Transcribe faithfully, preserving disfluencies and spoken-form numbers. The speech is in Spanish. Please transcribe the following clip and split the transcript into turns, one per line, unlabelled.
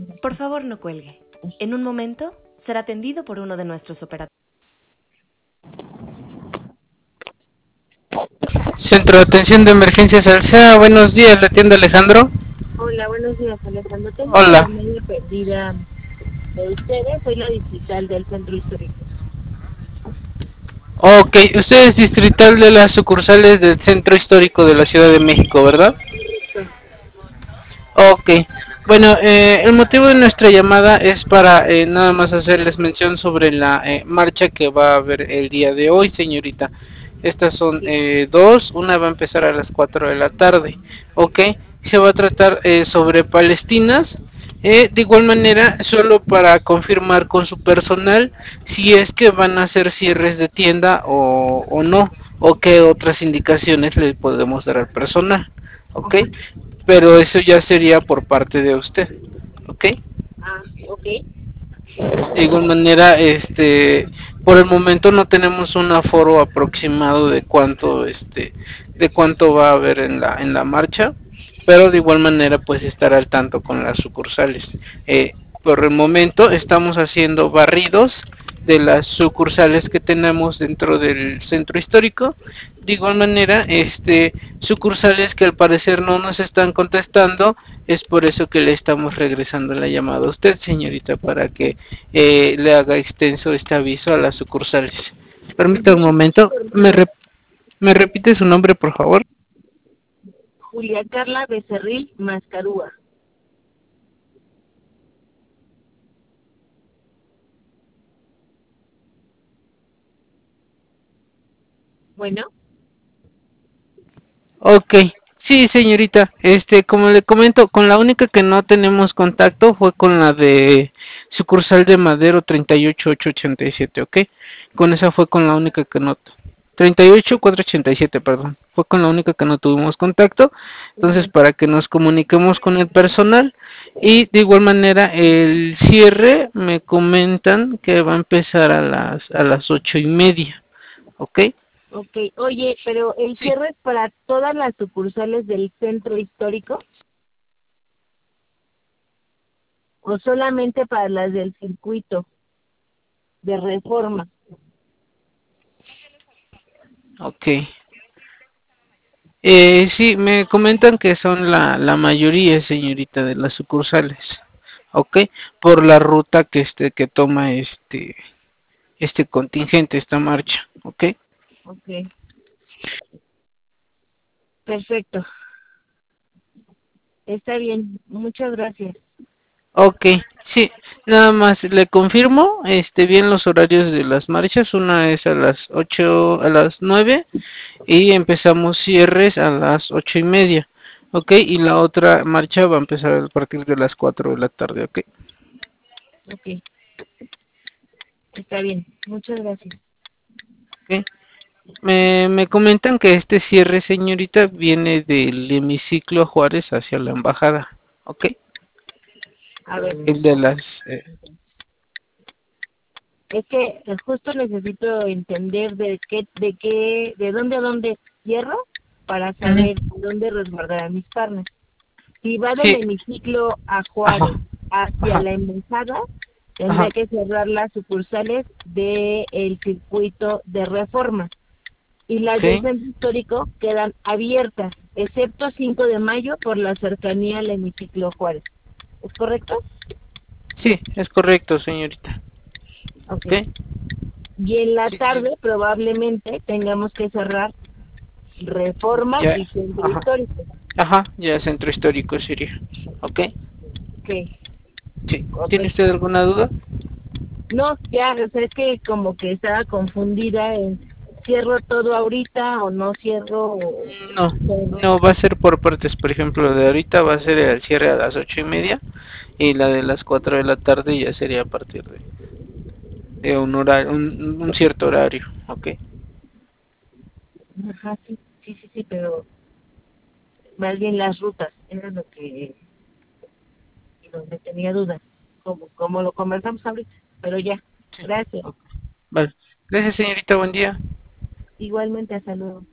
Por favor, no cuelgue. En un momento será atendido por uno de nuestros operadores.
Centro de Atención de Emergencias Alsea, buenos días, ¿le atiende Alejandro?
Hola, buenos días, Alejandro. Tengo una
Hola.
llamada perdida de ustedes. Soy la distrital del centro histórico.
Ok, usted es distrital de las sucursales del Centro Histórico de la Ciudad de México, ¿verdad?
Correcto.
Ok, bueno, eh, el motivo de nuestra llamada es para eh, nada más hacerles mención sobre la eh, marcha que va a haber el día de hoy, señorita. Estas son
Sí.
eh, dos, una va a empezar a las cuatro de la tarde, ok. Se va a tratar eh, sobre Palestinas. Eh, de igual manera, solo para confirmar con su personal si es que van a hacer cierres de tienda o, o no, o qué otras indicaciones le podemos dar al personal, ok.
Ajá.
Pero eso ya sería por parte de usted, ok.
Ah, ok.
De igual manera, este, por el momento no tenemos un aforo aproximado de cuánto, este, de cuánto va a haber en la en la marcha, pero de igual manera, pues estar al tanto con las sucursales. Eh, por el momento estamos haciendo barridos de las sucursales que tenemos dentro del centro histórico. De igual manera, este, sucursales que al parecer no nos están contestando, es por eso que le estamos regresando la llamada a usted, señorita, para que eh, le haga extenso este aviso a las sucursales. Permítame un
Bien,
momento, me,
informado.
rep me repite su nombre, por favor.
Julia Carla Becerril Mascarúa. Bueno,
Ok, sí, señorita, este, como le comento, con la única que no tenemos contacto fue con la de sucursal de Madero treinta y ocho ochocientos ochenta y siete, ok. Con esa fue con la única que no, treinta y ocho cuatrocientos ochenta y siete, perdón, fue con la única que no tuvimos contacto. Entonces,
ujú.
para que nos comuniquemos con el personal y de igual manera el cierre me comentan que va a empezar a las a las ocho y media, ok.
Ok. Oye, pero ¿el
Sí.
cierre es para todas las sucursales del centro histórico o solamente para las del circuito de Reforma?
Ok. Eh, sí, me comentan que son la, la mayoría, señorita, de las sucursales, ¿ok? Por la ruta que este que toma este este contingente, esta marcha, ¿ok?
Ok, perfecto. Está bien. Muchas gracias.
Ok, sí, nada más le confirmo, este, bien los horarios de las marchas. Una es a las ocho, a las nueve y empezamos cierres a las ocho y media, ¿ok? Y la otra marcha va a empezar a partir de las cuatro de la tarde, ¿ok?
Ok, está bien. Muchas gracias.
¿Ok? Me, me comentan que este cierre, señorita, viene del hemiciclo Juárez hacia la embajada, ¿ok?
A ver,
El de las... Eh,
es que eh, justo necesito entender de qué, de qué, de dónde a dónde cierro para
ujú,
saber dónde resguardar a mis carnes. Si va del
sí,
hemiciclo a Juárez
ajá,
hacia
ajá,
la embajada,
ajá,
tendré que cerrar las sucursales del circuito de Reforma y las del
ok,
centro histórico quedan abiertas, excepto cinco de mayo por la cercanía al hemiciclo Juárez. ¿Es correcto?
sí, es correcto, señorita,
Ok.
ok,
Y en la
sí, sí,
tarde probablemente tengamos que cerrar Reforma
ya,
y Centro
ajá,
Histórico.
ajá, ya centro histórico sería, ok,
Ok,
sí,
ok.
¿tiene usted alguna duda?
No, ya, o sea, es que como que estaba confundida en cierro todo ahorita o no cierro o...
No,
o-
no, va a ser por partes. Por ejemplo, de ahorita va a ser el cierre a las ocho y media y la de las cuatro de la tarde ya sería a partir de, de un horario, un, un cierto horario, ¿ok?
Ajá, sí, sí, sí, sí, pero más bien las rutas, era lo que, donde tenía dudas, como, como lo conversamos ahorita, pero ya,
Sí,
gracias.
ok. Vale. Gracias, señorita, buen día.
Igualmente, hasta luego.